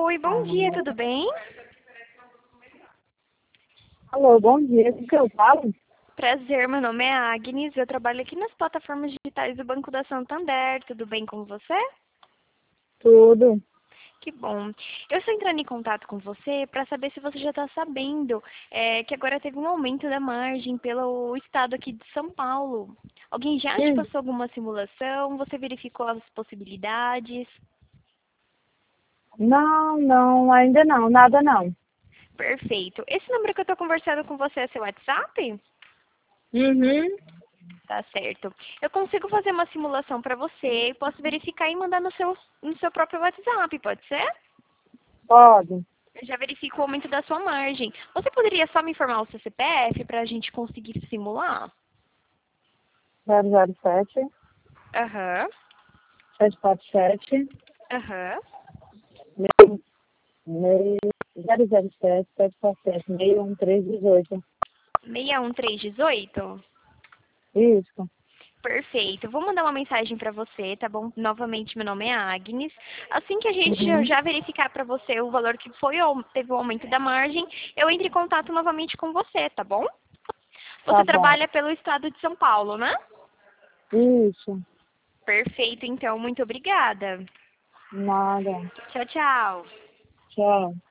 Oi, bom dia, tudo bem? Alô, bom dia. O que eu falo? Prazer, meu nome é Agnes, eu trabalho aqui nas plataformas digitais do Banco da Santander. Tudo bem com você? Tudo. Que bom. Eu estou entrando em contato com você para saber se você já está sabendo que agora teve um aumento da margem pelo estado aqui de São Paulo. Alguém já te passou alguma simulação? Você verificou as possibilidades? Não, ainda não, nada não. Perfeito. Esse número que eu estou conversando com você é seu WhatsApp? Uhum. Tá certo. Eu consigo fazer uma simulação para você, posso verificar e mandar no seu próprio WhatsApp, pode ser? Pode. Eu já verifico o aumento da sua margem. Você poderia só me informar o seu CPF para a gente conseguir simular? 007 Aham, 747 aham. 007 747 61318. 61318? Isso. Perfeito. Vou mandar uma mensagem para você, tá bom? Novamente, meu nome é Agnes. Assim que a gente Uhum. já verificar para você o valor que foi, teve o aumento da margem, eu entro em contato novamente com você, tá bom? Tá Você bom. trabalha pelo estado de São Paulo, né? Isso. Perfeito, então. Muito obrigada. Nada. Tchau, tchau. Tchau.